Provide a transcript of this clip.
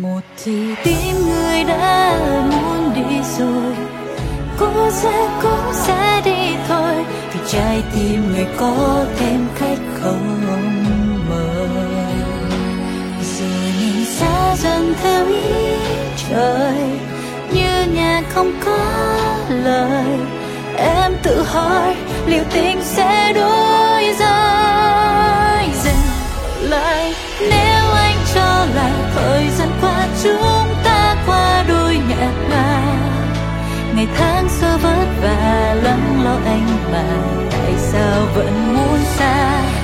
Một thì tim người đã muốn đi rồi, cũng sẽ đi thôi, vì trái tim người có thêm khách không mời. Rồi nhìn xa dần theo ý trời, như nhạc không có lời. Em tự hỏi liệu tình sẽ đổi rồi. Dừng lại nếu anh cho lại thời gian qua chúng ta qua đôi nhạc mà. Ngày tháng xưa vất vả lắng lo anh mà tại sao vẫn muốn xa.